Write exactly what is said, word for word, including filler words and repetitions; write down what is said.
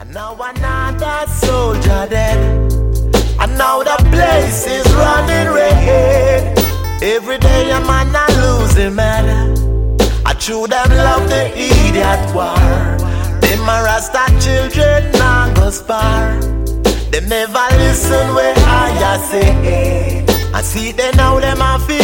Now another soldier dead, and now the place is running red. Every day a man a losing man. I true them love the idiot war. Them a Rasta children now go spar. Them never listen where I say. I see them now them a feel